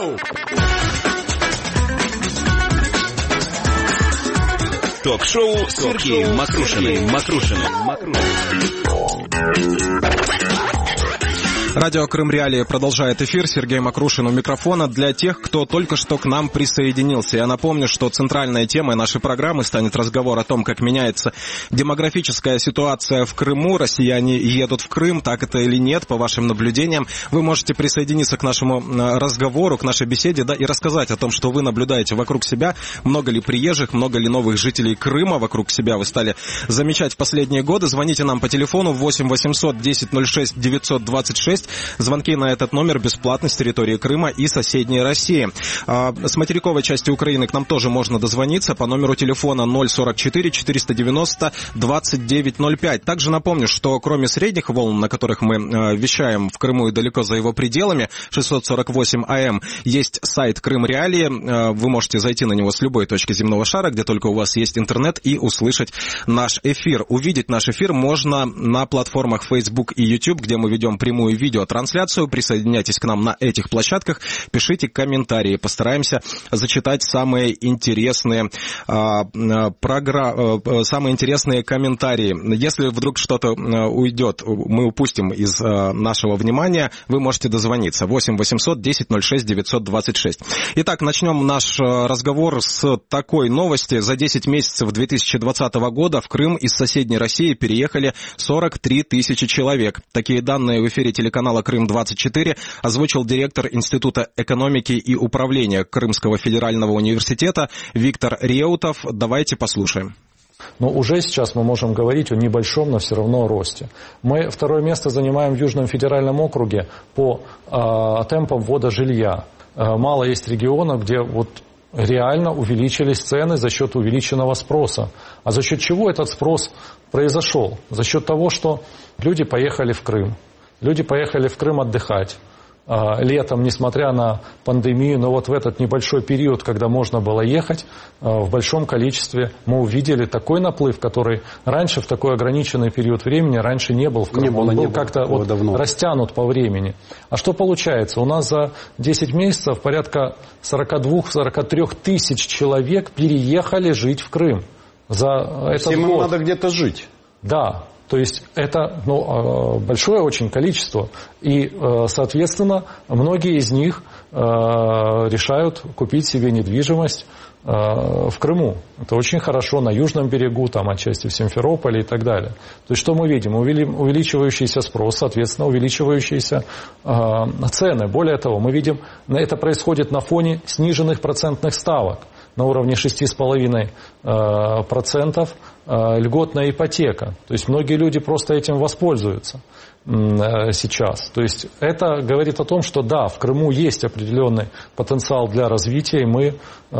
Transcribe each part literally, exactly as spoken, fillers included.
Йоу! Ток-шоу с Сергеем Макрушиным. Макрушиным. Радио Крым Реалии продолжает эфир. Сергей Макрушин у микрофона. Для тех, кто только что к нам присоединился, я напомню, что центральной темой нашей программы станет разговор о том, как меняется демографическая ситуация в Крыму. Россияне едут в Крым, так это или нет, по вашим наблюдениям. Вы можете присоединиться к нашему разговору, к нашей беседе, да, и рассказать о том, что вы наблюдаете вокруг себя. Много ли приезжих, много ли новых жителей Крыма вокруг себя вы стали замечать в последние годы. Звоните нам по телефону восемь восемьсот десять ноль шесть девятьсот двадцать шесть. Звонки на этот номер бесплатны с территории Крыма и соседней России. С материковой части Украины к нам тоже можно дозвониться по номеру телефона ноль сорок четыре четыреста девяносто двадцать девять ноль пять. Также напомню, что кроме средних волн, на которых мы вещаем в Крыму и далеко за его пределами, шестьсот сорок восемь АМ, есть сайт Крым Реалии. Вы можете зайти на него с любой точки земного шара, где только у вас есть интернет, и услышать наш эфир. Увидеть наш эфир можно на платформах Facebook и YouTube, где мы ведем прямую видео видеотрансляцию. Присоединяйтесь к нам на этих площадках, пишите комментарии, постараемся зачитать самые интересные, а, програ... самые интересные комментарии. Если вдруг что-то уйдет, мы упустим из нашего внимания, вы можете дозвониться. восемь восемьсот десять ноль шесть девятьсот двадцать шесть. Итак, начнем наш разговор с такой новости. За десять месяцев две тысячи двадцатого года в Крым из соседней России переехали сорок три тысячи человек. Такие данные в эфире телеканала канала Крым двадцать четыре озвучил директор Института экономики и управления Крымского федерального университета Виктор Реутов. Давайте послушаем. Но уже сейчас мы можем говорить о небольшом, но все равно росте. Мы второе место занимаем в Южном федеральном округе по э, темпам ввода жилья. Э, мало есть регионов, где вот реально увеличились цены за счет увеличенного спроса. А за счет чего этот спрос произошел? За счет того, что люди поехали в Крым. Люди поехали в Крым отдыхать летом, несмотря на пандемию, но вот в этот небольшой период, когда можно было ехать, в большом количестве мы увидели такой наплыв, который раньше в такой ограниченный период времени раньше не был в Крыму. Не было, Он был как-то вот растянут по времени. А что получается? У нас за десять месяцев порядка сорок два - сорок три тысяч человек переехали жить в Крым. За этот Всем год. им надо где-то жить. Да. То есть это ну, большое очень количество. И, соответственно, многие из них решают купить себе недвижимость в Крыму. Это очень хорошо на Южном берегу, там отчасти в Симферополе и так далее. То есть что мы видим? Увеличивающийся спрос, соответственно, увеличивающиеся цены. Более того, мы видим, это происходит на фоне сниженных процентных ставок. На уровне шесть целых пять десятых процента льготная ипотека. То есть многие люди просто этим воспользуются сейчас. То есть это говорит о том, что да, в Крыму есть определенный потенциал для развития, и мы,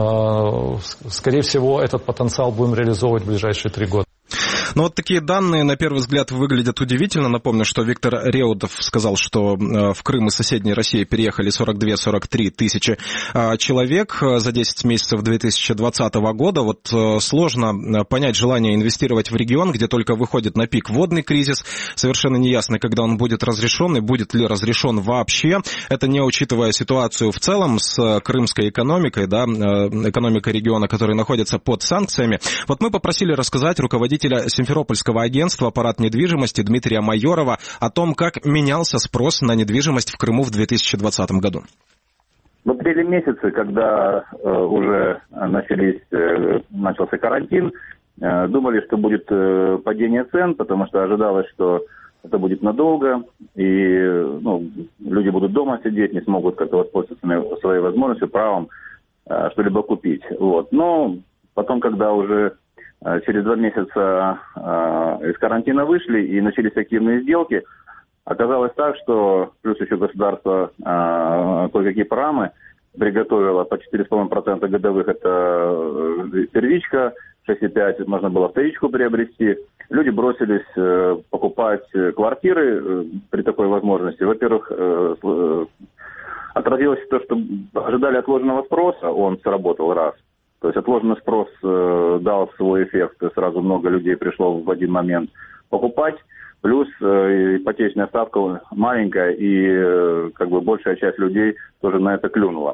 скорее всего, этот потенциал будем реализовывать в ближайшие три года. Ну вот такие данные, на первый взгляд, выглядят удивительно. Напомню, что Виктор Реутов сказал, что в Крым из соседней России переехали сорок два - сорок три тысячи человек за десять месяцев две тысячи двадцатого года. Вот сложно понять желание инвестировать в регион, где только выходит на пик водный кризис. Совершенно неясно, когда он будет разрешен и будет ли разрешен вообще. Это не учитывая ситуацию в целом с крымской экономикой, да, экономикой региона, который находится под санкциями. Вот мы попросили рассказать руководителя Симферопольского агентства «Аппарат недвижимости» Дмитрия Майорова о том, как менялся спрос на недвижимость в Крыму в две тысячи двадцатом году. В апреле месяце, когда э, уже начались, э, начался карантин, э, думали, что будет э, падение цен, потому что ожидалось, что это будет надолго, и ну, люди будут дома сидеть, не смогут как-то воспользоваться своей возможностью, правом э, что-либо купить. Вот. Но потом, когда уже через два месяца э, из карантина вышли и начались активные сделки, оказалось так, что плюс еще государство э, кое-какие программы приготовило по четыре целых пять десятых процента годовых, это первичка, шесть целых пять десятых можно было вторичку приобрести. Люди бросились э, покупать квартиры э, при такой возможности. Во-первых, э, э, отразилось то, что ожидали отложенного спроса, он сработал раз. То есть отложенный спрос э, дал свой эффект, сразу много людей пришло в один момент покупать, плюс э, ипотечная ставка маленькая, и э, как бы большая часть людей тоже на это клюнула.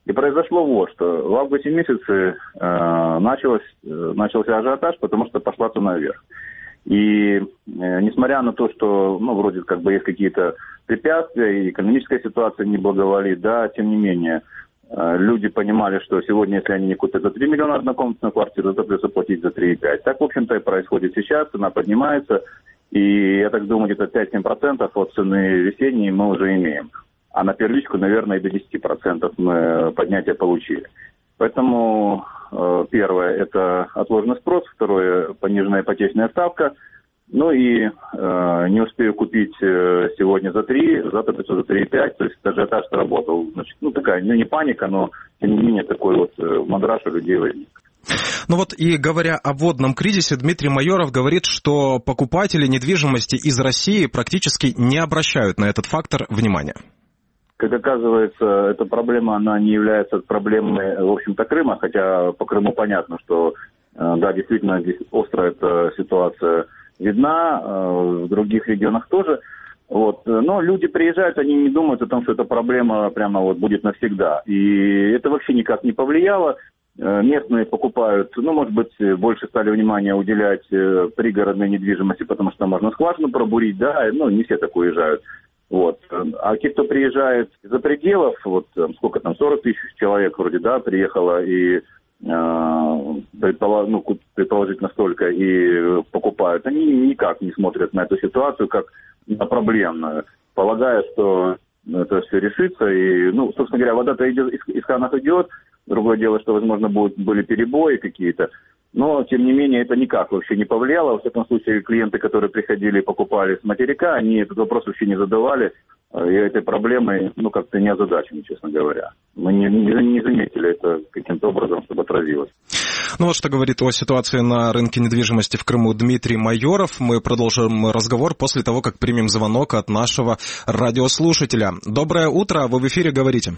И произошло вот что. В августе месяце э, началось, э, начался ажиотаж, потому что пошла цена вверх. И э, несмотря на то, что, ну, вроде как бы есть какие-то препятствия, и экономическая ситуация не благоволит, да, тем не менее, э, люди понимали, что сегодня, если они не купят за три миллиона однокомнатную квартиру, то придется платить за три и пять. Так, в общем-то, и происходит сейчас, цена поднимается, и, я так думаю, где-то пять-семь процентов от цены весенней мы уже имеем. А на первичку, наверное, и до десять процентов мы поднятие получили. Поэтому э, первое – это отложенный спрос, второе – пониженная ипотечная ставка. Ну и э, не успею купить э, сегодня за три, завтра придется за три и пять, то есть ажиотаж сработал. Значит, ну такая, ну не паника, но тем не менее такой вот э, мандраж у людей возник. Ну вот и говоря о водном кризисе, Дмитрий Майоров говорит, что покупатели недвижимости из России практически не обращают на этот фактор внимания. Как оказывается, эта проблема, она не является проблемой, в общем-то, Крыма, хотя по Крыму понятно, что, да, действительно, здесь острая эта ситуация видна, в других регионах тоже. Вот. Но люди приезжают, они не думают о том, что эта проблема прямо вот будет навсегда. И это вообще никак не повлияло. Местные покупают, ну, может быть, больше стали внимания уделять пригородной недвижимости, потому что можно скважину пробурить, да, ну, не все так уезжают. Вот. А те, кто приезжает из-за пределов, вот сколько там, сорок тысяч человек вроде, да, приехало и э, предполож, ну, предположительно столько и покупают, они никак не смотрят на эту ситуацию как на проблемную, полагая, что это все решится. И, ну, собственно говоря, вода-то идет, из, из кранов идет, другое дело, что, возможно, будут, были перебои какие-то. Но, тем не менее, это никак вообще не повлияло. Во всяком случае, клиенты, которые приходили и покупали с материка, они этот вопрос вообще не задавали. И этой проблемой, ну, как-то не озадачены, честно говоря. Мы не, не, не заметили это каким-то образом, чтобы отразилось. Ну вот что говорит о ситуации на рынке недвижимости в Крыму Дмитрий Майоров. Мы продолжим разговор после того, как примем звонок от нашего радиослушателя. Доброе утро, вы в эфире, говорите.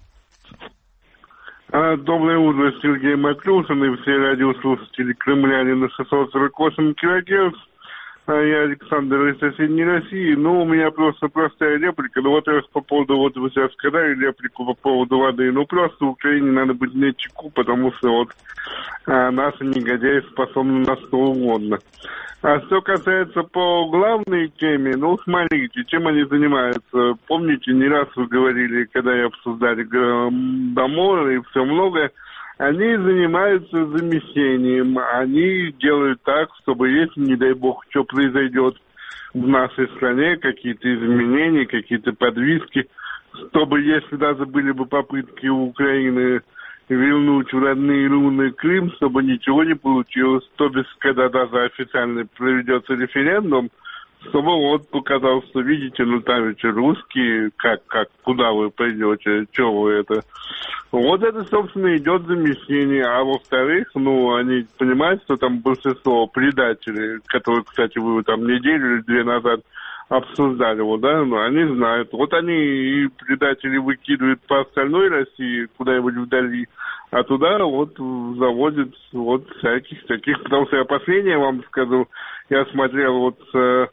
Доброе утро, Сергей Макрушин и все радиослушатели Кремляне на шестьсот сорок восемь килогерц. Я Александр из соседней России. Ну, у меня просто простая реплика. Ну, во-первых, по поводу, вот вы сейчас сказали реплику по поводу воды. Ну, просто в Украине надо быть начеку, потому что вот а, наши негодяи способны на что угодно. А что касается по главной теме, ну, смотрите, чем они занимаются. Помните, не раз вы говорили, когда я обсуждали домой и все многое, они занимаются замещением, они делают так, чтобы, если, не дай бог, что произойдет в нашей стране, какие-то изменения, какие-то подвижки, чтобы, если даже были бы попытки у Украины вернуть в родные руны Крым, чтобы ничего не получилось, то без, когда даже официально проведется референдум, чтобы вот показал, что, видите, ну там ведь русские, как, как, куда вы пойдете, что вы это... Вот это, собственно, идет замещение. А во-вторых, ну, они понимают, что там большинство предателей, которые, кстати, вы там неделю или две назад обсуждали, вот, да, ну, они знают. Вот они и предатели выкидывают по остальной России, куда-нибудь вдали, а туда вот заводят вот всяких таких. Потому что я последнее вам скажу, я смотрел вот э,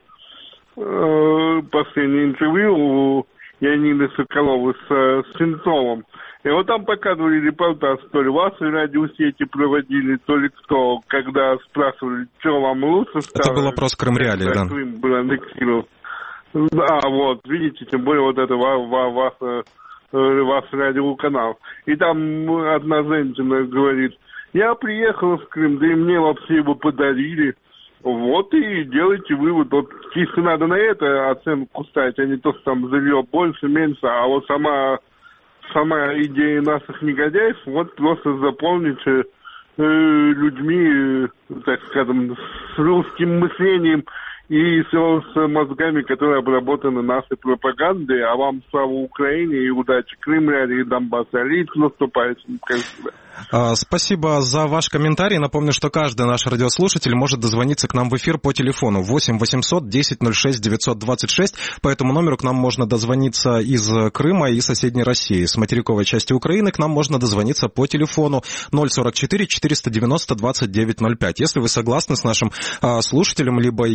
э, последнее интервью у Янины Соколовой с, с Сенцовым. И вот там показывали репортаж, то ли ваши радиосети проводили, то ли кто, когда спрашивали, что вам лучше стало. Это был опрос Крымреалии, да. Крым был аннексирован. Да, вот, видите, тем более вот это ваш, ваш, ваш радиоканал. И там одна женщина говорит, я приехала в Крым, да и мне вообще его подарили. Вот и делайте вывод. Вот чисто надо на это оценку ставить, а не то, что там залье больше, меньше, а вот сама... Сама идея наших негодяев, вот просто заполнить э, людьми, э, так скажем, с русским мышлением и с, с мозгами, которые обработаны нашей пропагандой. А вам слава Украине и удачи Кремля и Донбасса. Лиц наступающим. Спасибо за ваш комментарий. Напомню, что каждый наш радиослушатель может дозвониться к нам в эфир по телефону восемь восемьсот десять ноль шесть девятьсот двадцать шесть. По этому номеру к нам можно дозвониться из Крыма и соседней России. С материковой части Украины к нам можно дозвониться по телефону ноль сорок четыре четыреста девяносто двадцать девять ноль пять. Если вы согласны с нашим слушателем, либо у вас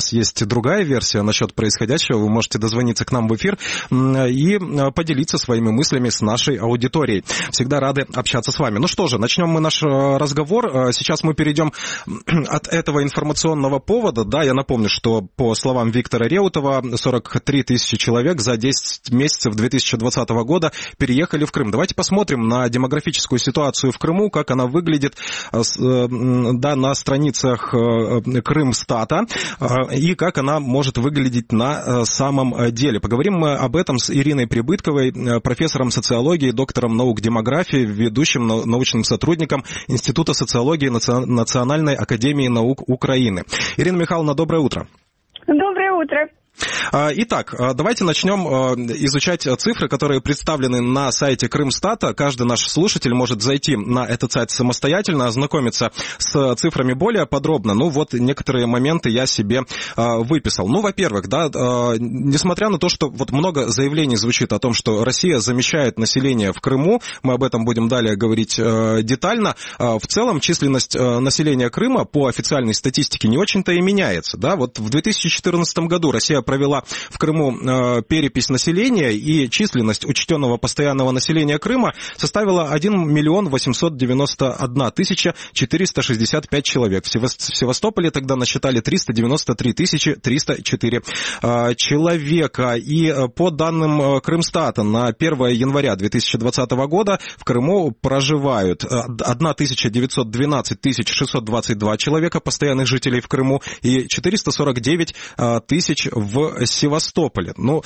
вас есть другая версия насчет происходящего, вы можете дозвониться к нам в эфир и поделиться своими мыслями с нашей аудиторией. Всегда рады общаться с вами. Ну что же, начнем мы наш разговор. Сейчас мы перейдем от этого информационного повода. Да, я напомню, что по словам Виктора Реутова, сорок три тысячи человек за десять месяцев две тысячи двадцатого года переехали в Крым. Давайте посмотрим на демографическую ситуацию в Крыму, как она выглядит, да, на страницах Крымстата и как она может выглядеть на самом деле. Поговорим мы об этом с Ириной Прибытковой, профессором социологии, доктором наук демографии, ведущим научным сотрудником Института социологии Национальной академии наук Украины. Ирина Михайловна, доброе утро. Доброе утро. Итак, давайте начнем изучать цифры, которые представлены на сайте Крымстата. Каждый наш слушатель может зайти на этот сайт самостоятельно, ознакомиться с цифрами более подробно. Ну вот некоторые моменты я себе выписал. Ну, во-первых, да, несмотря на то, что вот много заявлений звучит о том, что Россия замещает население в Крыму, мы об этом будем далее говорить детально, в целом численность населения Крыма по официальной статистике не очень-то и меняется. Да? Вот в две тысячи четырнадцатом году Россия провела в Крыму э, перепись населения, и численность учтенного постоянного населения Крыма составила один миллион восемьсот девяносто одна тысяча четыреста шестьдесят пять человек. В Севастополе тогда насчитали триста девяносто три тысячи триста четыре э, человека. И э, по данным Крымстата на первое января две тысячи двадцатого года в Крыму проживают тысяча девятьсот двенадцать тысяч шестьсот двадцать два человека, постоянных жителей в Крыму, и четыреста сорок девять тысяч в в Севастополе. Ну,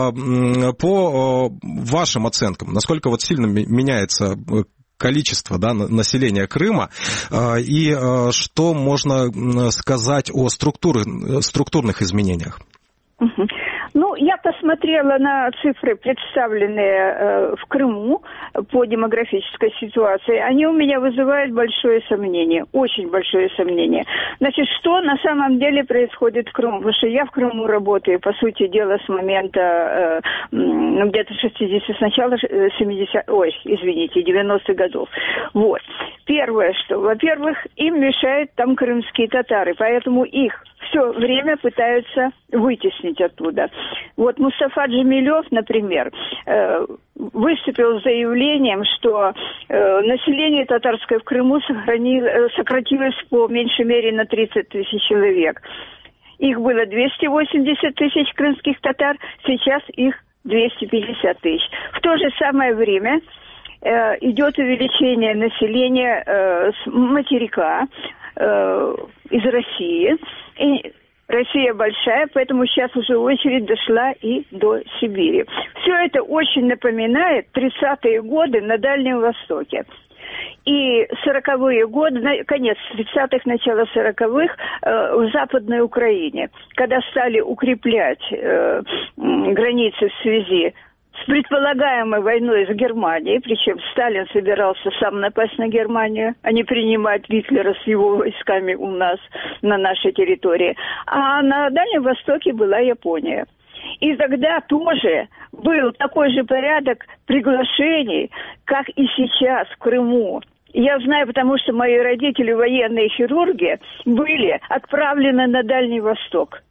по вашим оценкам, насколько вот сильно меняется количество, да, населения Крыма, и что можно сказать о структуре, структурных изменениях? Ну, я посмотрела на цифры, представленные э, в Крыму по демографической ситуации. Они у меня вызывают большое сомнение, очень большое сомнение. Значит, что на самом деле происходит в Крыму? Потому что я в Крыму работаю, по сути дела, с момента э, ну, где-то шестидесятых, с начала семидесятых, ой, извините, девяностых годов. Вот. Первое, что, во-первых, им мешают там крымские татары, поэтому их все время пытаются вытеснить оттуда. Вот Мустафа Джемилев, например, выступил с заявлением, что население татарское в Крыму сократилось по меньшей мере на тридцать тысяч человек. Их было двести восемьдесят тысяч крымских татар, сейчас их двести пятьдесят тысяч. В то же самое время идет увеличение населения с материка, из России. И Россия большая, поэтому сейчас уже очередь дошла и до Сибири. Все это очень напоминает тридцатые годы на Дальнем Востоке. И сороковые годы, конец тридцатых, начало сороковых э, в Западной Украине, когда стали укреплять э, границы в связи с предполагаемой войной с Германией, причем Сталин собирался сам напасть на Германию, а не принимать Гитлера с его войсками у нас, на нашей территории. А на Дальнем Востоке была Япония. И тогда тоже был такой же порядок приглашений, как и сейчас в Крыму. Я знаю, потому что мои родители, военные хирурги, были отправлены на Дальний Восток.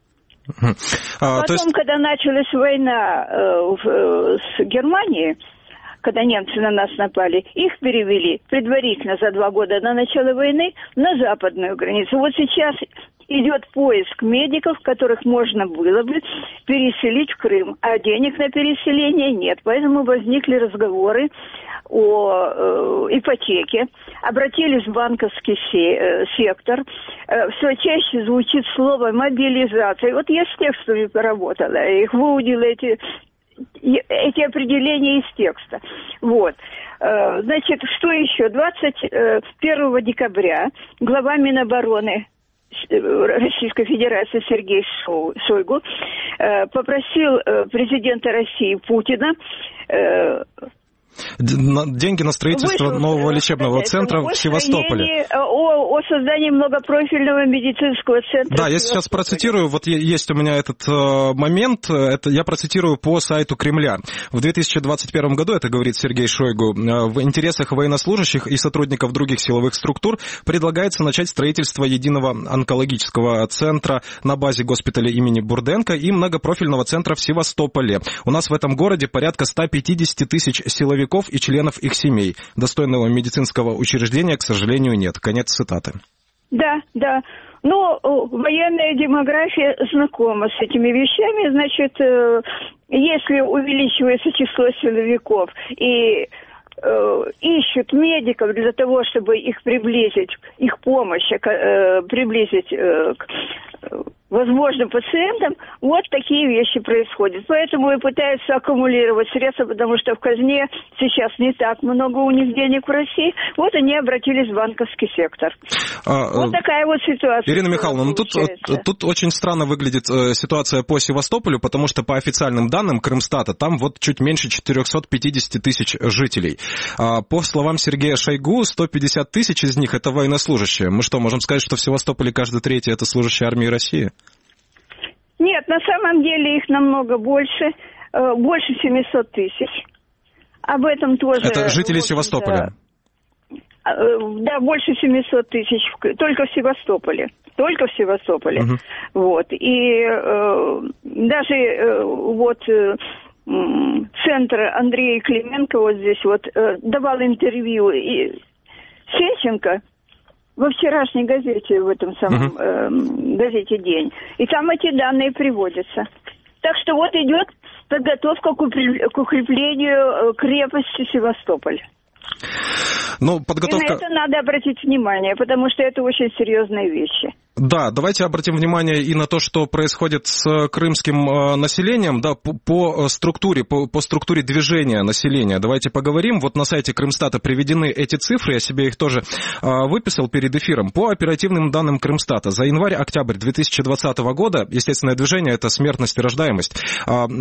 А, Потом, есть... когда началась война э, в, с Германией, когда немцы на нас напали, их перевели предварительно за два года до начала войны на западную границу. Вот сейчас идет поиск медиков, которых можно было бы переселить в Крым, а денег на переселение нет. Поэтому возникли разговоры о э, ипотеке, обратились в банковский се, э, сектор, э, все чаще звучит слово мобилизация. Вот я с текстами поработала, я их выудила, эти, эти определения из текста. Вот. Э, значит, что еще? двадцать первого декабря глава Минобороны Российской Федерации Сергей Шойгу э, попросил э, президента России Путина э, Деньги на строительство Вышел, нового лечебного это, центра в Севастополе. О, о создании многопрофильного медицинского центра. Да, я сейчас процитирую, вот есть у меня этот э, момент, это я процитирую по сайту Кремля. В две тысячи двадцать первом году, это говорит Сергей Шойгу, э, в интересах военнослужащих и сотрудников других силовых структур предлагается начать строительство единого онкологического центра на базе госпиталя имени Бурденко и многопрофильного центра в Севастополе. У нас в этом городе порядка сто пятьдесят тысяч силовиков и членов их семей. Достойного медицинского учреждения, к сожалению, нет. Конец цитаты. Да, да. Ну, военная демография знакома с этими вещами. Значит, если увеличивается число силовиков и ищут медиков для того, чтобы их приблизить, их помощь приблизить к возможным пациентам, вот такие вещи происходят. Поэтому и пытаются аккумулировать средства, потому что в казне сейчас не так много у них денег в России. Вот они обратились в банковский сектор. А, вот такая вот ситуация. Ирина Михайловна, ну тут, тут очень странно выглядит э, ситуация по Севастополю, потому что по официальным данным Крымстата там вот чуть меньше четыреста пятьдесят тысяч жителей. А по словам Сергея Шойгу, сто пятьдесят тысяч из них это военнослужащие. Мы что, можем сказать, что в Севастополе каждый третий это служащий армии России? Нет, на самом деле их намного больше, больше семьсот тысяч. Об этом тоже... Это жители Севастополя? Да, больше семьсот тысяч, только в Севастополе. Только в Севастополе. Угу. Вот. И э, даже э, вот э, центр Андрея Клименко вот здесь вот э, давал интервью и Сенченко во вчерашней газете, в этом самом uh-huh. э, газете «День». И там эти данные приводятся. Так что вот идет подготовка к укреплению крепости Севастополь. Ну, подготовка... И на это надо обратить внимание, потому что это очень серьезные вещи. Да, давайте обратим внимание и на то, что происходит с крымским населением, да, по, по структуре, по, по структуре движения населения. Давайте поговорим. Вот на сайте Крымстата приведены эти цифры, я себе их тоже а, выписал перед эфиром. По оперативным данным Крымстата за январь-октябрь две тысячи двадцатого года, естественное движение, это смертность и рождаемость, а, а,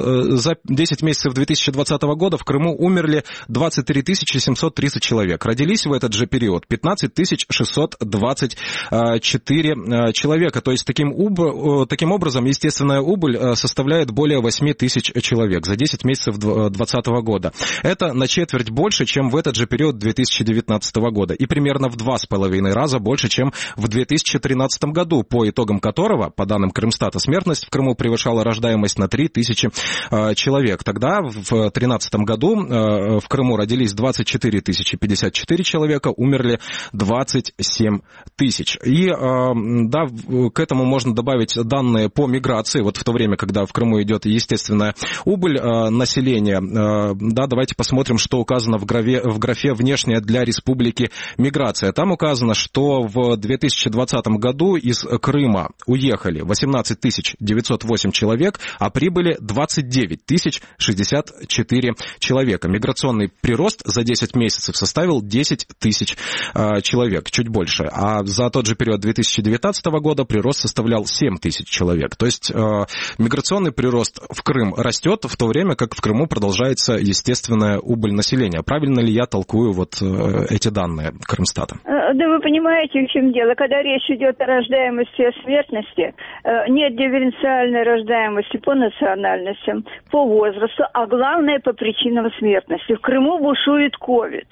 за десять месяцев две тысячи двадцатого года в Крыму умерли двадцать три тысячи семьсот тридцать человек. Родились в этот же период пятнадцать тысяч шестьсот двадцать четыре человека. То есть таким, уб... таким образом естественная убыль составляет более восемь тысяч человек за десять месяцев двадцатого года. Это на четверть больше, чем в этот же период две тысячи девятнадцатого года. И примерно в два с половиной раза больше, чем в две тысячи тринадцатом году, по итогам которого, по данным Крымстата, смертность в Крыму превышала рождаемость на три тысячи человек. Тогда, в две тысячи тринадцатом году, в Крыму родились двадцать четыре тысячи пятьдесят четыре человека, умерли двадцать семь тысяч. И да, к этому можно добавить данные по миграции. Вот в то время, когда в Крыму идет естественная убыль э, населения, э, да, давайте посмотрим, что указано в графе, в графе «Внешняя для республики миграция». Там указано, что в две тысячи двадцатом году из Крыма уехали восемнадцать тысяч девятьсот восемь человек, а прибыли двадцать девять тысяч шестьдесят четыре человека. Миграционный прирост за десять месяцев составил десять тысяч э, человек, чуть больше. А за тот же период две тысячи девятнадцатого года прирост составлял семь тысяч человек. То есть э, миграционный прирост в Крым растет, в то время как в Крыму продолжается естественная убыль населения. Правильно ли я толкую вот э, эти данные Крымстата? Да вы понимаете, в чем дело. Когда речь идет о рождаемости и о смертности, э, нет дифференциальной рождаемости по национальностям, по возрасту, а главное по причинам смертности. В Крыму бушует ковид.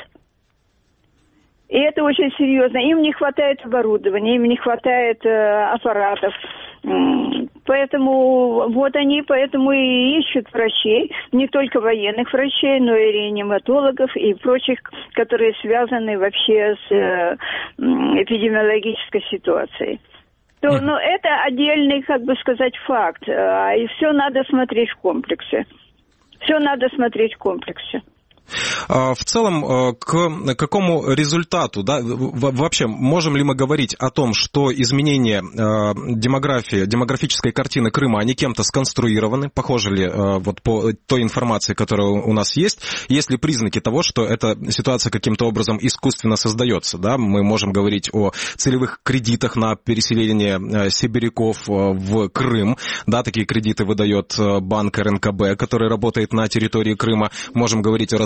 И это очень серьезно. Им не хватает оборудования, им не хватает э, аппаратов. Поэтому вот они поэтому и ищут врачей, не только военных врачей, но и реаниматологов и прочих, которые связаны вообще с э, эпидемиологической ситуацией. То, но это отдельный, как бы сказать, факт. И все надо смотреть в комплексе. Все надо смотреть в комплексе. В целом, к какому результату, да, вообще, можем ли мы говорить о том, что изменения демографии, демографической картины Крыма, они кем-то сконструированы? Похоже ли вот по той информации, которая у нас есть? Есть ли признаки того, что эта ситуация каким-то образом искусственно создается? Да? Мы можем говорить о целевых кредитах на переселение сибиряков в Крым. Да, такие кредиты выдает банк эр эн ка бэ, который работает на территории Крыма. Можем говорить о различных различных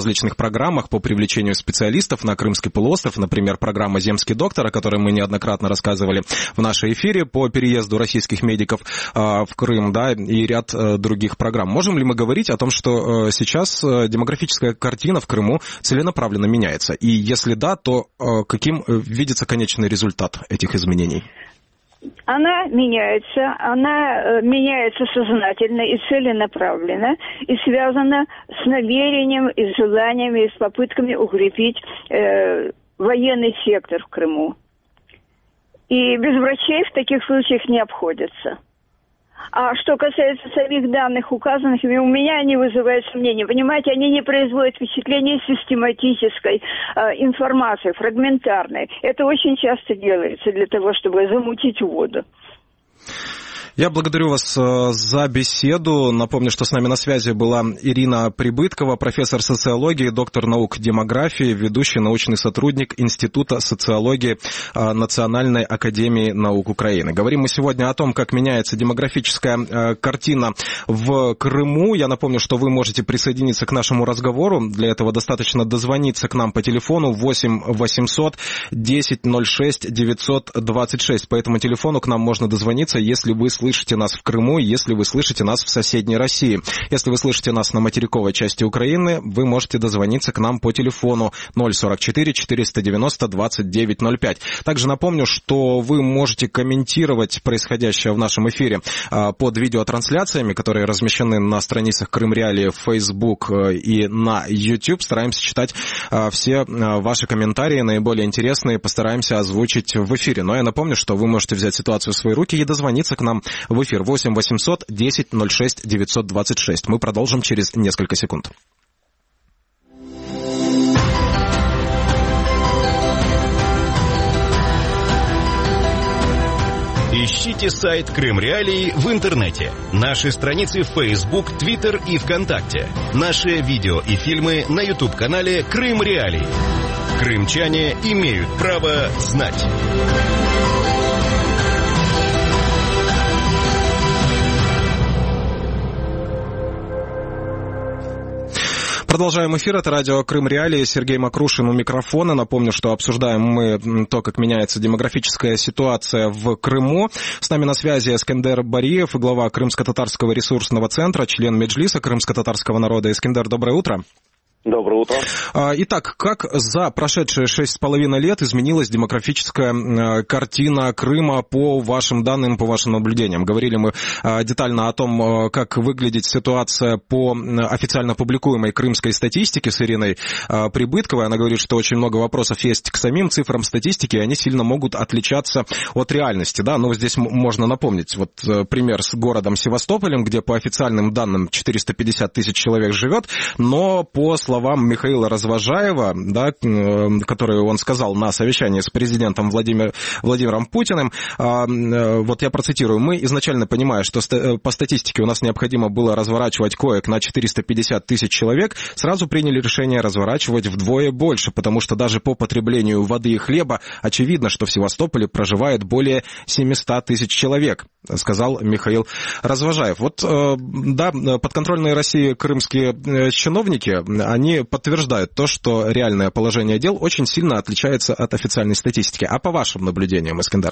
программах по привлечению специалистов на Крымский полуостров, например, программа «Земский доктор», о которой мы неоднократно рассказывали в нашей эфире по переезду российских медиков в Крым, да, и ряд других программ. Можем ли мы говорить о том, что сейчас демографическая картина в Крыму целенаправленно меняется? И если да, то каким видится конечный результат этих изменений? Она меняется, она меняется сознательно и целенаправленно, и связана с намерением и желаниями, и с попытками укрепить э, военный сектор в Крыму. И без врачей в таких случаях не обходятся. А что касается самих данных, указанных, у меня они вызывают сомнения. Понимаете, они не производят впечатления систематической э, информации, фрагментарной. Это очень часто делается для того, чтобы замутить воду. Я благодарю вас за беседу. Напомню, что с нами на связи была Ирина Прибыткова, профессор социологии, доктор наук демографии, ведущий научный сотрудник Института социологии Национальной академии наук Украины. Говорим мы сегодня о том, как меняется демографическая картина в Крыму. Я напомню, что вы можете присоединиться к нашему разговору. Для этого достаточно дозвониться к нам по телефону восемь восемьсот десять ноль шесть девятьсот двадцать шесть. По этому телефону к нам можно дозвониться, если вы слышите слышите нас в Крыму, если вы слышите нас в соседней России. Если вы слышите нас на материковой части Украины, вы можете дозвониться к нам по телефону ноль сорок четыре четыреста девяносто двадцать девять ноль пять. Также напомню, что вы можете комментировать происходящее в нашем эфире под видеотрансляциями, которые размещены на страницах Крым Реалии в Facebook и на YouTube. Стараемся читать все ваши комментарии, наиболее интересные, постараемся озвучить в эфире. Но я напомню, что вы можете взять ситуацию в свои руки и дозвониться к нам в эфир восемь восемьсот десять ноль шесть девятьсот двадцать шесть. Мы продолжим через несколько секунд. Ищите сайт Крым Реалии в интернете. Наши страницы в Facebook, Twitter и ВКонтакте. Наши видео и фильмы на YouTube-канале Крым Реалии. Крымчане имеют право знать. Продолжаем эфир. Это радио Крым Реалии. Сергей Макрушин у микрофона. Напомню, что обсуждаем мы то, как меняется демографическая ситуация в Крыму. С нами на связи Эскендер Бариев, глава Крымско-татарского ресурсного центра, член Меджлиса крымско-татарского народа. Эскендер, доброе утро. Доброе утро. Итак, как за прошедшие шесть с половиной лет изменилась демографическая картина Крыма по вашим данным, по вашим наблюдениям? Говорили мы детально о том, как выглядит ситуация по официально публикуемой крымской статистике с Ириной Прибытковой. Она говорит, что очень много вопросов есть к самим цифрам статистики, и они сильно могут отличаться от реальности. Да? Но здесь можно напомнить вот пример с городом Севастополем, где по официальным данным четыреста пятьдесят тысяч человек живет, но по словам словам Михаила Развожаева, да, который он сказал на совещании с президентом Владимир, Владимиром Путиным, вот я процитирую: «Мы изначально, понимая, что по статистике у нас необходимо было разворачивать коек на четыреста пятьдесят тысяч человек, сразу приняли решение разворачивать вдвое больше, потому что даже по потреблению воды и хлеба очевидно, что в Севастополе проживает более семьсот тысяч человек», сказал Михаил Развожаев. Вот, да, подконтрольные России крымские чиновники, они подтверждают то, что реальное положение дел очень сильно отличается от официальной статистики. А по вашим наблюдениям, Эскендер?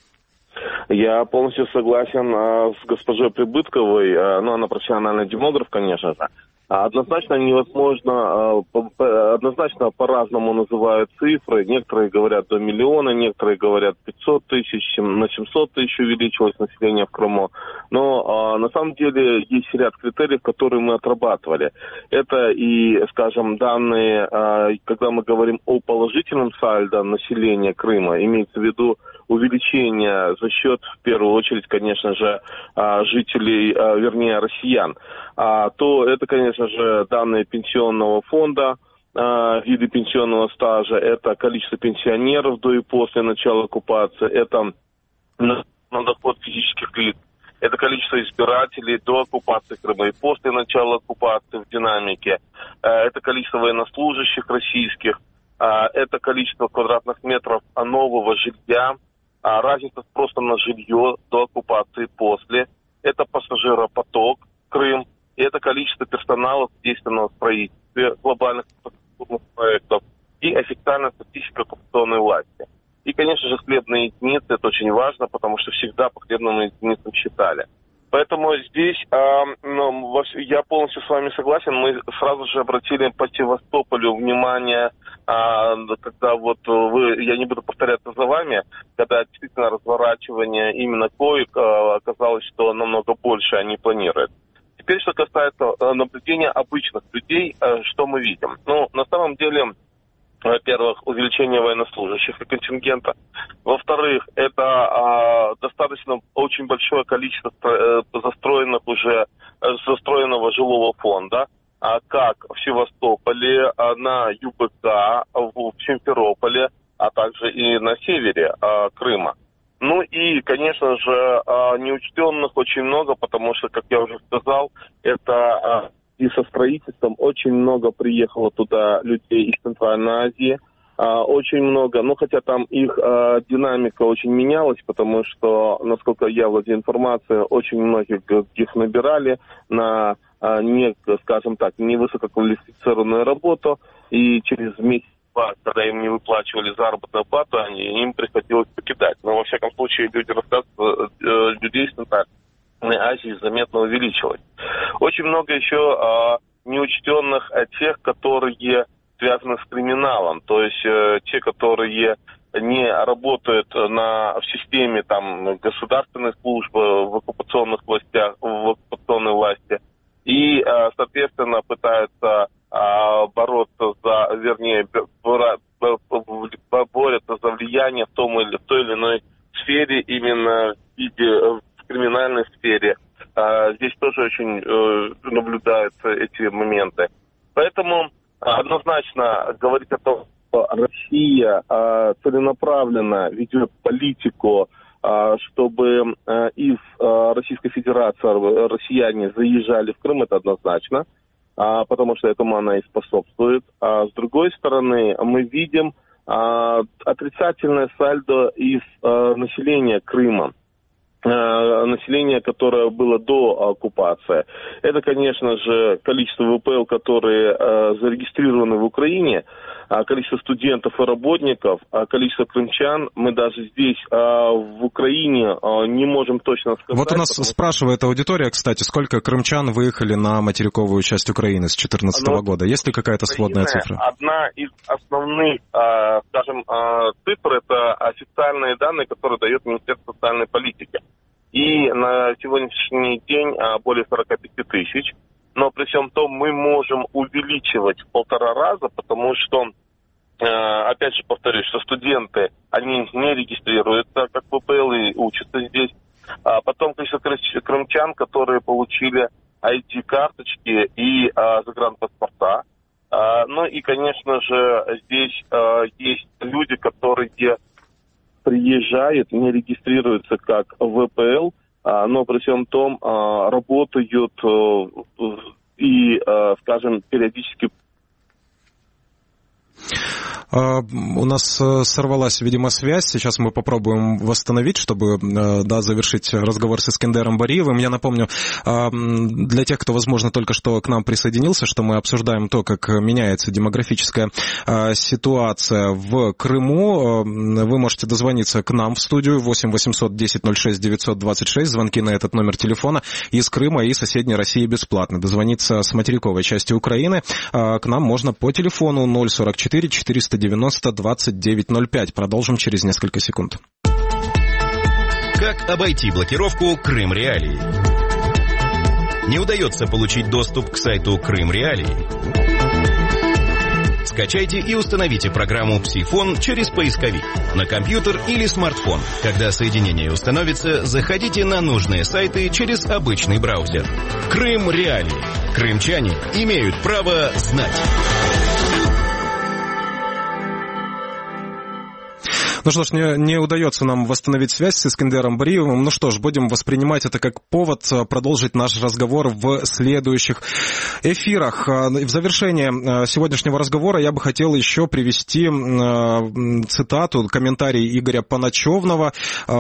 Я полностью согласен а, с госпожой Прибытковой, а, ну, она профессиональный демограф, конечно же. Однозначно невозможно, однозначно по-разному называют цифры. Некоторые говорят до миллиона, некоторые говорят пятьсот тысяч, на семьсот тысяч увеличилось население в Крыму. Но на самом деле есть ряд критериев, которые мы отрабатывали. Это и, скажем, данные, когда мы говорим о положительном сальдо населения Крыма, имеется в виду увеличение за счет, в первую очередь, конечно же, жителей, вернее, россиян, то это, конечно же, данные пенсионного фонда, виды пенсионного стажа, это количество пенсионеров до и после начала оккупации, это на доход физических лиц, это количество избирателей до оккупации Крыма и после начала оккупации в динамике, это количество военнослужащих российских, это количество квадратных метров нового жилья, разница спроса на жилье до оккупации и после, это пассажиропоток Крым, и это количество персонала в действенном строительстве, глобальных государственных проектов и официальная статистика оккупационной власти. И, конечно же, хлебные единицы, это очень важно, потому что всегда по хлебным единицам считали. Поэтому здесь э, ну, я полностью с вами согласен. Мы сразу же обратили по Севастополю внимание, э, когда вот вы, я не буду повторяться за вами, когда действительно разворачивание именно коек, э, оказалось, что намного больше они планируют. Теперь, что касается наблюдения обычных людей, э, что мы видим? Ну, на самом деле, во-первых, увеличение военнослужащих и контингента. Во-вторых, это а, достаточно очень большое количество э, застроенных уже, э, застроенного жилого фонда, а, как в Севастополе, а, на ЮБК, в Симферополе, а также и на севере а, Крыма. Ну и, конечно же, а, неучтенных очень много, потому что, как я уже сказал, это... А, и со строительством очень много приехало туда людей из Центральной Азии. А, очень много, ну хотя там их а, динамика очень менялась, потому что, насколько я владею информацией, очень многих их набирали на, а, не, скажем так, невысококвалифицированную работу, и через месяц, когда им не выплачивали заработную плату, они, им приходилось покидать. Но во всяком случае люди рассказывают, э, людей из Центральной Азии заметно увеличилось. Очень много еще а, неучтенных а, тех, которые связаны с криминалом, то есть а, те, которые не работают на, в системе там, государственной службы, в оккупационных властях, в оккупационной власти, и, а, соответственно, пытаются а, бороться за, вернее, борются за влияние в том или в той или иной сфере, именно в виде в криминальной сфере. А, здесь тоже очень э, наблюдаются эти моменты. Поэтому однозначно говорить о том, что Россия э, целенаправленно ведет политику, э, чтобы э, из э, Российской Федерации россияне заезжали в Крым, это однозначно, э, потому что этому она и способствует. А с другой стороны, мы видим э, отрицательное сальдо из э, населения Крыма. Население, которое было до оккупации. Это, конечно же, количество ВПЛ, которые э, зарегистрированы в Украине, э, количество студентов и работников, э, количество крымчан. Мы даже здесь, э, в Украине, э, не можем точно сказать. Вот у нас потому... спрашивает аудитория, кстати, сколько крымчан выехали на материковую часть Украины с две тысячи четырнадцатого Но... года? Есть ли какая-то сводная цифра? Одна из основных, э, скажем, э, цифр, это официальные данные, которые дает Министерство социальной политики. И на сегодняшний день более сорок пять тысяч. Но при всем том мы можем увеличивать в полтора раза, потому что, опять же повторюсь, что студенты, они не регистрируются как ВПЛ и учатся здесь. А потом количество крымчан, которые получили ай ди-карточки и а, загранпаспорта. А, ну и, конечно же, здесь а, есть люди, которые приезжают, не регистрируются как ВПЛ, но при всем том работают и, скажем, периодически. У нас сорвалась, видимо, связь. Сейчас мы попробуем восстановить, чтобы, да, завершить разговор с Искендером Бариевым. Я напомню, для тех, кто, возможно, только что к нам присоединился, что мы обсуждаем то, как меняется демографическая ситуация в Крыму. Вы можете дозвониться к нам в студию восемь восемьсот десять ноль шесть девятьсот двадцать шесть. Звонки на этот номер телефона из Крыма и соседней России бесплатно. Дозвониться с материковой части Украины к нам можно по телефону ноль сорок четыре четыреста девяносто двадцать девять ноль пять. Продолжим через несколько секунд. Как обойти блокировку Крым Реалии? Не удается получить доступ к сайту Крым Реалии? Скачайте и установите программу «Псифон» через поисковик на компьютер или смартфон. Когда соединение установится, заходите на нужные сайты через обычный браузер. Крым Реалии. Крымчане имеют право знать. Ну что ж, не, не удается нам восстановить связь с Искандером Бариевым. Ну что ж, будем воспринимать это как повод продолжить наш разговор в следующих эфирах. В завершение сегодняшнего разговора я бы хотел еще привести цитату, комментарий Игоря Поначевного,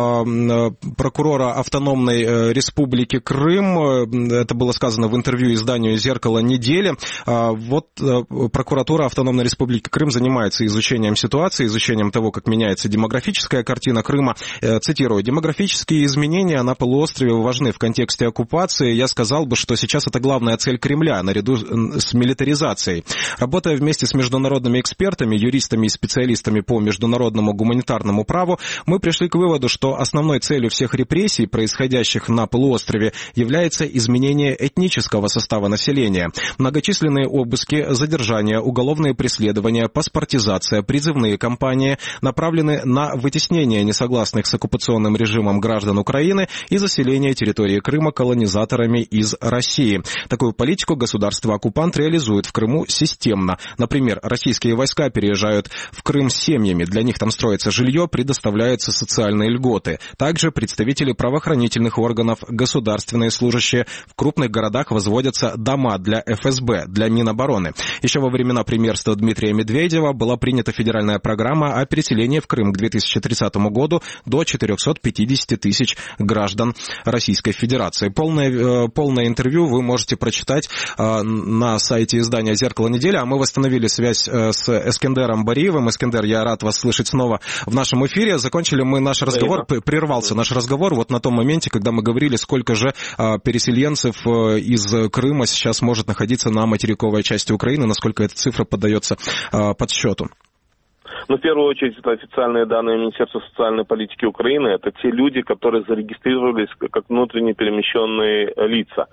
прокурора Автономной Республики Крым. Это было сказано в интервью изданию «Зеркало недели». Вот прокуратура Автономной Республики Крым занимается изучением ситуации, изучением того, как меняется демографическая картина Крыма. Цитирую: «Демографические изменения на полуострове важны в контексте оккупации. Я сказал бы, что сейчас это главная цель Кремля, наряду с милитаризацией. Работая вместе с международными экспертами, юристами и специалистами по международному гуманитарному праву, мы пришли к выводу, что основной целью всех репрессий, происходящих на полуострове, является изменение этнического состава населения. Многочисленные обыски, задержания, уголовные преследования, паспортизация, призывные кампании направлены на вытеснение несогласных с оккупационным режимом граждан Украины и заселение территории Крыма колонизаторами из России. Такую политику государство-оккупант реализует в Крыму системно. Например, российские войска переезжают в Крым с семьями, для них там строится жилье, предоставляются социальные льготы. Также представители правоохранительных органов, государственные служащие в крупных городах возводятся дома для эф эс бэ, для Минобороны. Еще во времена премьерства Дмитрия Медведева была принята федеральная программа о переселении в Крым к две тысячи тридцатому году до четырехсот пятидесяти тысяч граждан Российской Федерации. Полное, полное интервью вы можете прочитать на сайте издания «Зеркало недели», а мы восстановили связь с Искандером Бариевым. Искандер, я рад вас слышать снова в нашем эфире. Закончили мы наш разговор, прервался наш разговор вот на том моменте, когда мы говорили, сколько же переселенцев из Крыма сейчас может находиться на материковой части Украины, насколько эта цифра поддается подсчету. Ну, в первую очередь, это официальные данные Министерства социальной политики Украины. Это те люди, которые зарегистрировались как внутренне перемещенные лица.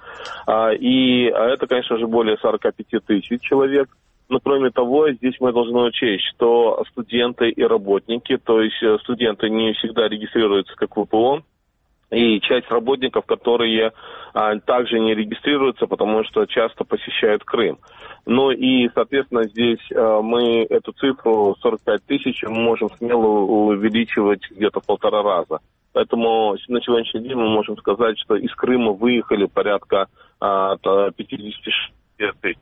И это, конечно же, более сорок пять тысяч человек. Но, кроме того, здесь мы должны учесть, что студенты и работники, то есть студенты не всегда регистрируются как вэ пэ о, и часть работников, которые а, также не регистрируются, потому что часто посещают Крым. Ну и, соответственно, здесь а, мы эту цифру сорок пять тысяч можем смело увеличивать где-то в полтора раза. Поэтому на сегодняшний день мы можем сказать, что из Крыма выехали порядка а, пятьдесят шесть тысяч.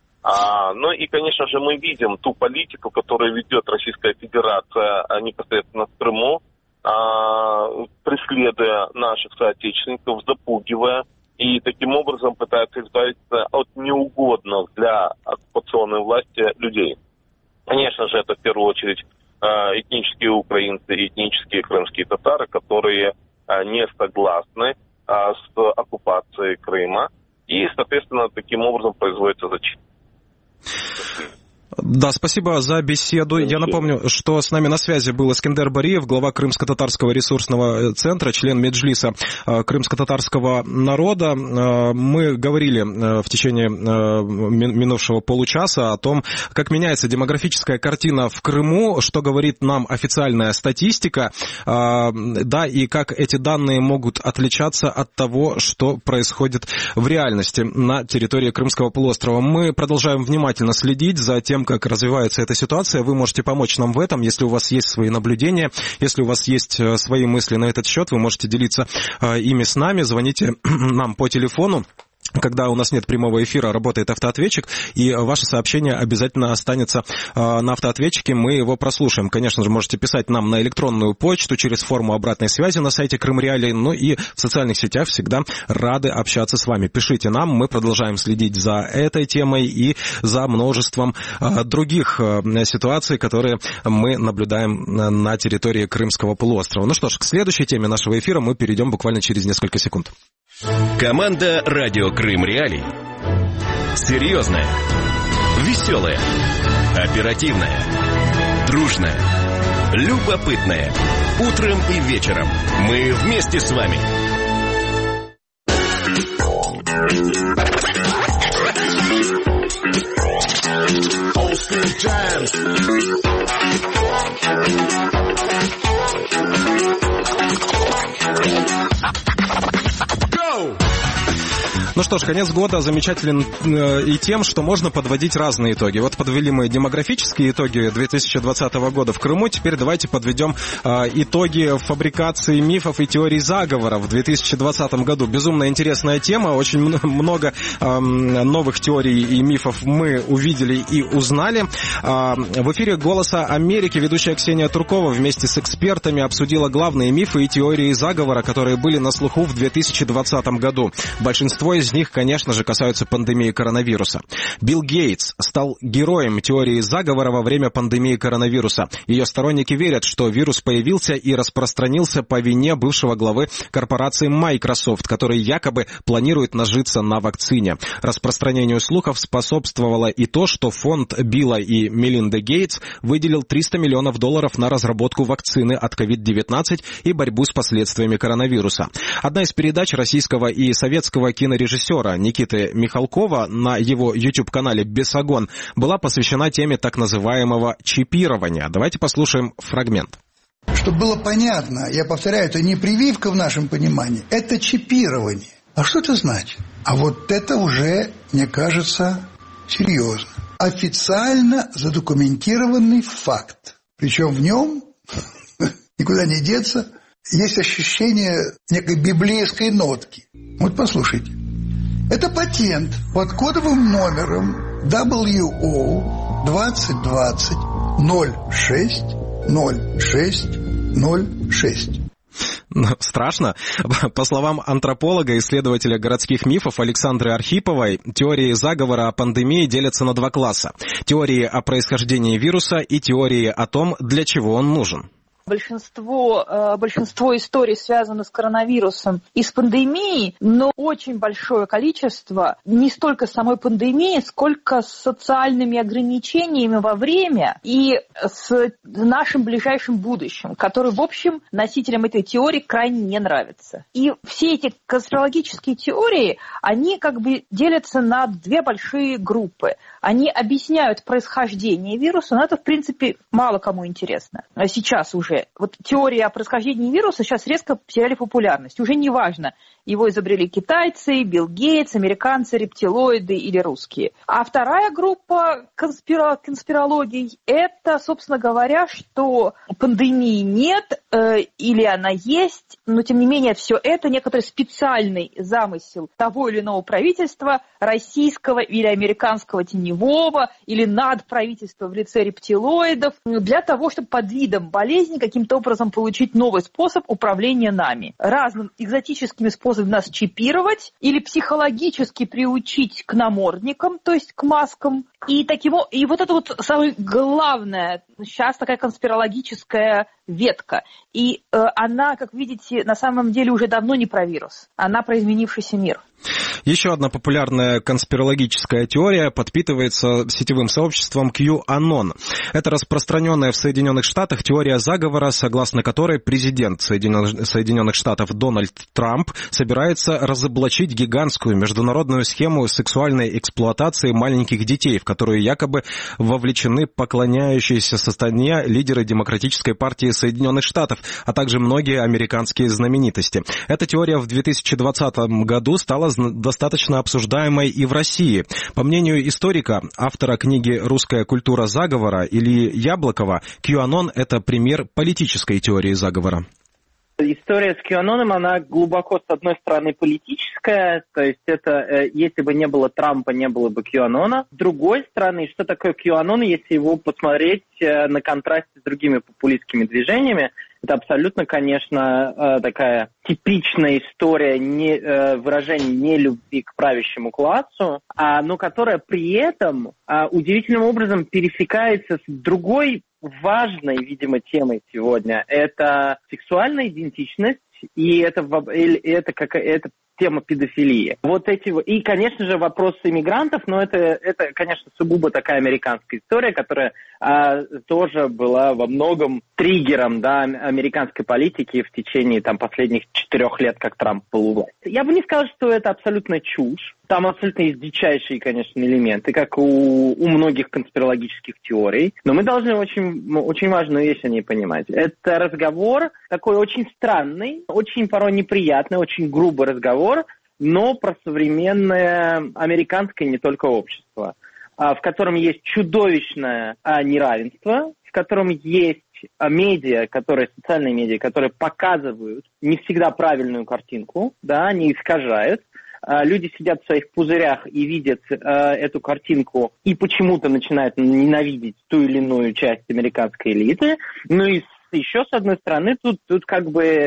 А, ну и, конечно же, мы видим ту политику, которую ведет Российская Федерация непосредственно в Крыму, преследуя наших соотечественников, запугивая и таким образом пытается избавиться от неугодных для оккупационной власти людей. Конечно же, это в первую очередь этнические украинцы и этнические крымские татары, которые не согласны с оккупацией Крыма, и, соответственно, таким образом производится зачистка. Да, спасибо за беседу. Я напомню, что с нами на связи был Искандер Бариев, глава Крымско-татарского ресурсного центра, член Меджлиса крымско-татарского народа. Мы говорили в течение минувшего получаса о том, как меняется демографическая картина в Крыму, что говорит нам официальная статистика, да, и как эти данные могут отличаться от того, что происходит в реальности на территории Крымского полуострова. Мы продолжаем внимательно следить за тем, как развивается эта ситуация. Вы можете помочь нам в этом, если у вас есть свои наблюдения, если у вас есть свои мысли на этот счет, вы можете делиться ими с нами, звоните нам по телефону. Когда у нас нет прямого эфира, работает автоответчик, и ваше сообщение обязательно останется э, на автоответчике, мы его прослушаем. Конечно же, можете писать нам на электронную почту через форму обратной связи на сайте Крым Реалии, ну и в социальных сетях всегда рады общаться с вами. Пишите нам, мы продолжаем следить за этой темой и за множеством э, других э, ситуаций, которые мы наблюдаем на территории Крымского полуострова. Ну что ж, к следующей теме нашего эфира мы перейдем буквально через несколько секунд. Команда «Радио Крым Реалий». Серьезная, веселая, оперативная, дружная, любопытная. Утром и вечером мы вместе с вами. Ну что что ж, конец года замечателен э, и тем, что можно подводить разные итоги. Вот подвели мы демографические итоги две тысячи двадцатого года в Крыму. Теперь давайте подведем э, итоги фабрикации мифов и теорий заговора в две тысячи двадцатом году. Безумно интересная тема. Очень много э, новых теорий и мифов мы увидели и узнали. Э, в эфире «Голоса Америки» ведущая Ксения Туркова вместе с экспертами обсудила главные мифы и теории заговора, которые были на слуху в две тысячи двадцатом году. Большинство из них, конечно же, касаются пандемии коронавируса. Билл Гейтс стал героем теории заговора во время пандемии коронавируса. Ее сторонники верят, что вирус появился и распространился по вине бывшего главы корпорации Microsoft, который якобы планирует нажиться на вакцине. Распространению слухов способствовало и то, что фонд Билла и Мелинды Гейтс выделил триста миллионов долларов на разработку вакцины от ковид девятнадцать и борьбу с последствиями коронавируса. Одна из передач российского и советского кинорежиссера Никиты Михалкова на его YouTube-канале «Бесогон» была посвящена теме так называемого чипирования. Давайте послушаем фрагмент. Чтобы было понятно, я повторяю, это не прививка в нашем понимании, это чипирование. А что это значит? А вот это уже, мне кажется, серьезно. Официально задокументированный факт. Причем в нем, никуда не деться, есть ощущение некой библейской нотки. Вот послушайте. Это патент под кодовым номером дабл ю о двадцать двадцать ноль шесть ноль шесть ноль шесть. Страшно? По словам антрополога, исследователя городских мифов Александры Архиповой, теории заговора о пандемии делятся на два класса. Теории о происхождении вируса и теории о том, для чего он нужен. Большинство, большинство историй связано с коронавирусом и с пандемией, но очень большое количество не столько с самой пандемией, сколько с социальными ограничениями во время и с нашим ближайшим будущим, который, в общем, носителям этой теории крайне не нравится. И все эти конспирологические теории, они как бы делятся на две большие группы. Они объясняют происхождение вируса, но это, в принципе, мало кому интересно. А сейчас уже вот теории о происхождении вируса сейчас резко потеряли популярность. Уже не важно, его изобрели китайцы, Билл Гейтс, американцы, рептилоиды или русские. А вторая группа конспиро- конспирологий – это, собственно говоря, что пандемии нет э, или она есть, но тем не менее все это некоторый специальный замысел того или иного правительства, российского или американского теневого, или надправительства в лице рептилоидов, для того, чтобы под видом болезни каким-то образом получить новый способ управления нами. Разным экзотическими способами нас чипировать или психологически приучить к намордникам, то есть к маскам. И, таким, и вот это вот самое главное, сейчас такая конспирологическая ветка. И э, она, как видите, на самом деле уже давно не про вирус, она про изменившийся мир. Еще одна популярная конспирологическая теория подпитывается сетевым сообществом QAnon. Это распространенная в Соединенных Штатах теория заговора, согласно которой президент Соединенных Штатов Дональд Трамп собирается разоблачить гигантскую международную схему сексуальной эксплуатации маленьких детей, в которую якобы вовлечены поклоняющиеся сатане лидеры Демократической партии Соединенных Штатов, а также многие американские знаменитости. Эта теория в две тысячи двадцатом году стала достаточно обсуждаемой и в России. По мнению историка, автора книги «Русская культура заговора» Ильи Яблокова, QAnon – это пример политической теории заговора. История с QAnon, она глубоко, с одной стороны, политическая, то есть это, если бы не было Трампа, не было бы QAnon. С другой стороны, что такое QAnon, если его посмотреть на контрасте с другими популистскими движениями, это абсолютно, конечно, такая типичная история не, выражения нелюбви к правящему классу, но которая при этом удивительным образом пересекается с другой важной, видимо, темой сегодня. Это сексуальная идентичность, и это, это, как, это тема педофилии. Вот эти, и, конечно же, вопрос иммигрантов, но это, это, конечно, сугубо такая американская история, которая а, тоже была во многом триггером, да, американской политики в течение там, последних четырех лет, как Трамп был у власти. Я бы не сказал, что это абсолютно чушь. Там абсолютно есть дичайшие, конечно, элементы, как у, у многих конспирологических теорий. Но мы должны очень, очень важную вещь о ней понимать. Это разговор такой очень странный, очень порой неприятный, очень грубый разговор но про современное американское не только общество, в котором есть чудовищное неравенство, в котором есть медиа, которые, социальные медиа, которые показывают не всегда правильную картинку, да, они искажают. Люди сидят в своих пузырях и видят э, эту картинку и почему-то начинают ненавидеть ту или иную часть американской элиты. Ну и еще, с одной стороны, тут, тут как бы э,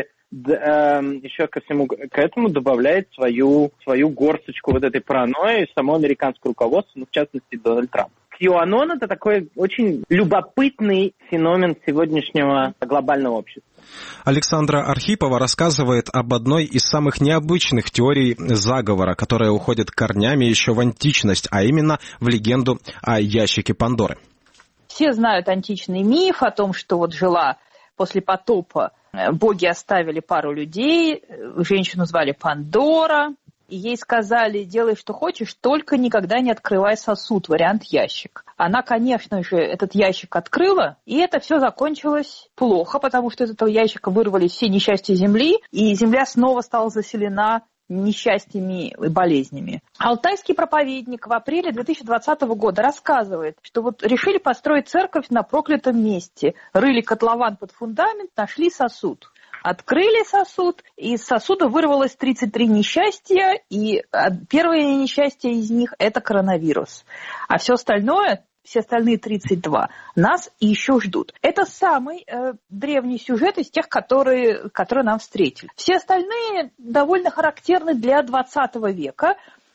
еще ко всему к этому добавляет свою, свою горсточку вот этой паранойи само американское руководство, ну, в частности, Дональд Трамп. QAnon – это такой очень любопытный феномен сегодняшнего глобального общества. Александра Архипова рассказывает об одной из самых необычных теорий заговора, которая уходит корнями еще в античность, а именно в легенду о ящике Пандоры. Все знают античный миф о том, что вот жила после потопа, боги оставили пару людей, женщину звали Пандора, и ей сказали: делай, что хочешь, только никогда не открывай сосуд, вариант ящик. Она, конечно же, этот ящик открыла, и это все закончилось плохо, потому что из этого ящика вырвались все несчастья Земли, и Земля снова стала заселена несчастьями и болезнями. Алтайский проповедник в апреле две тысячи двадцатого года рассказывает, что вот решили построить церковь на проклятом месте, рыли котлован под фундамент, нашли сосуд. Открыли сосуд, и из сосуда вырвалось тридцать три несчастья, и первое несчастье из них – это коронавирус. А все остальное, все остальные тридцать два, нас еще ждут. Это самый э, древний сюжет из тех, которые, которые нам встретили. Все остальные довольно характерны для двадцатого века,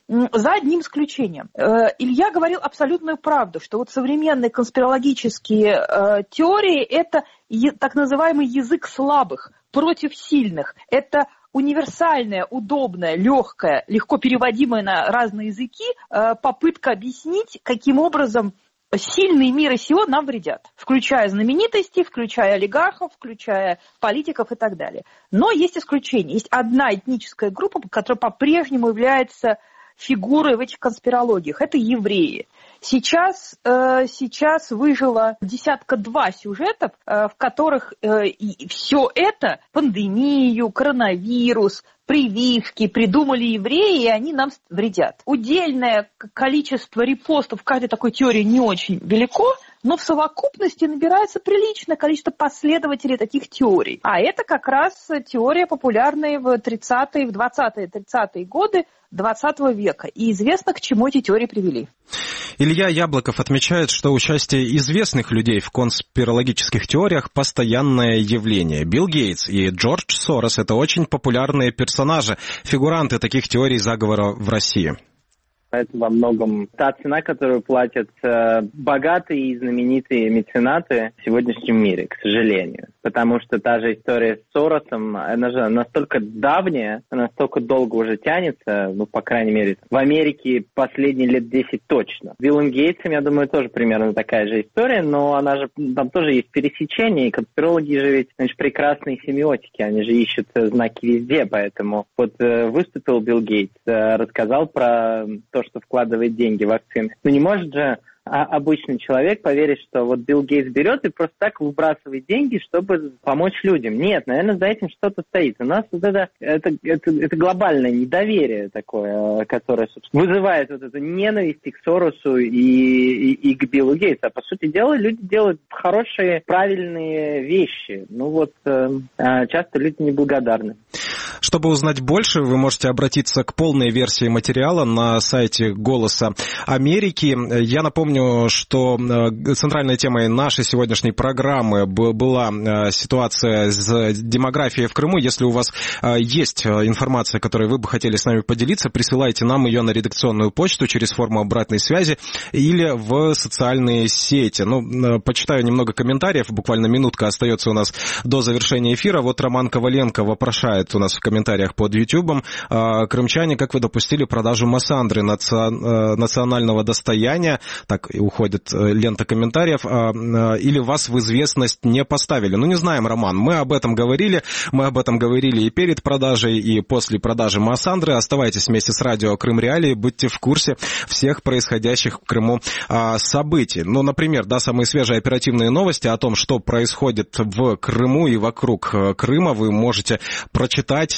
за одним исключением. Илья говорил абсолютную правду, что вот современные конспирологические э, теории – это е- так называемый язык слабых против сильных. Это универсальная, удобная, легкая, легко переводимая на разные языки э, попытка объяснить, каким образом сильные мира сего нам вредят, включая знаменитостей, включая олигархов, включая политиков и так далее. Но есть исключение. Есть одна этническая группа, которая по-прежнему является фигурой в этих конспирологиях. Это евреи. Сейчас, э, сейчас выжило десятка-два сюжетов, э, в которых э, и все это, пандемию, коронавирус, прививки, придумали евреи, и они нам вредят. Удельное количество репостов каждой такой теории не очень велико, но в совокупности набирается приличное количество последователей таких теорий. А это как раз теория, популярная в тридцатые, в двадцатые, тридцатые годы двадцатого века. И известно, к чему эти теории привели. Илья Яблоков отмечает, что участие известных людей в конспирологических теориях – постоянное явление. Билл Гейтс и Джордж Сорос – это очень популярные персонажи, фигуранты таких теорий заговора в России. Это во многом та цена, которую платят э, богатые и знаменитые меценаты в сегодняшнем мире, к сожалению. Потому что та же история с Соросом, она же настолько давняя, настолько долго уже тянется, ну, по крайней мере, в Америке последние лет десять точно. С Биллом Гейтсом, я думаю, тоже примерно такая же история, но она же, там тоже есть пересечение, и конспирологи же ведь, значит, прекрасные семиотики, они же ищут знаки везде, поэтому вот э, выступил Билл Гейтс, э, рассказал про то, что вкладывает деньги в вакцины. Но не может же а, обычный человек поверить, что вот Билл Гейтс берет и просто так выбрасывает деньги, чтобы помочь людям. Нет, наверное, за этим что-то стоит. У нас вот это, это, это, это глобальное недоверие такое, которое вызывает вот эту ненависть и к Соросу, и, и, и к Биллу Гейтсу. А по сути дела, люди делают хорошие, правильные вещи. Ну вот, э, часто люди неблагодарны. Чтобы узнать больше, вы можете обратиться к полной версии материала на сайте «Голоса Америки». Я напомню, что центральной темой нашей сегодняшней программы была ситуация с демографией в Крыму. Если у вас есть информация, которой вы бы хотели с нами поделиться, присылайте нам ее на редакционную почту через форму обратной связи или в социальные сети. Ну, почитаю немного комментариев, буквально минутка остается у нас до завершения эфира. Вот Роман Коваленко вопрошает у нас в комментариях под Ютубом. Крымчане, как вы допустили продажу массандры национального достояния? Так и уходит лента комментариев. Или вас в известность не поставили? Ну, не знаем, Роман. Мы об этом говорили. Мы об этом говорили и перед продажей, и после продажи массандры. Оставайтесь вместе с радио Крым Реалии. Будьте в курсе всех происходящих в Крыму событий. Ну, например, да, самые свежие оперативные новости о том, что происходит в Крыму и вокруг Крыма, вы можете прочитать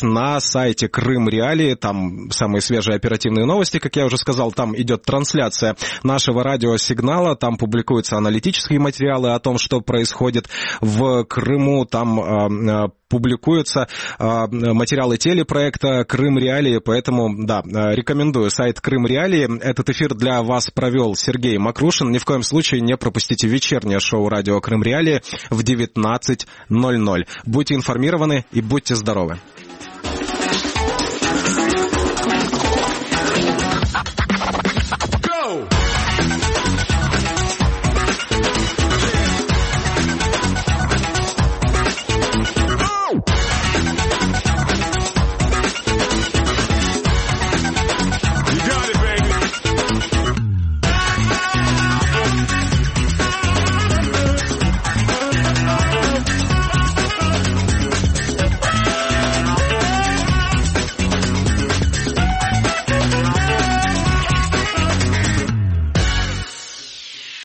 на сайте Крым Реалии. Там самые свежие оперативные новости, как я уже сказал. Там идет трансляция нашего радиосигнала. Там публикуются аналитические материалы о том, что происходит в Крыму. Там э, публикуются э, материалы телепроекта Крым Реалии. Поэтому, да, рекомендую сайт Крым Реалии. Этот эфир для вас провел Сергей Макрушин. Ни в коем случае не пропустите вечернее шоу радио Крым Реалии в девятнадцать ноль ноль. Будьте информированы и будьте здоровы.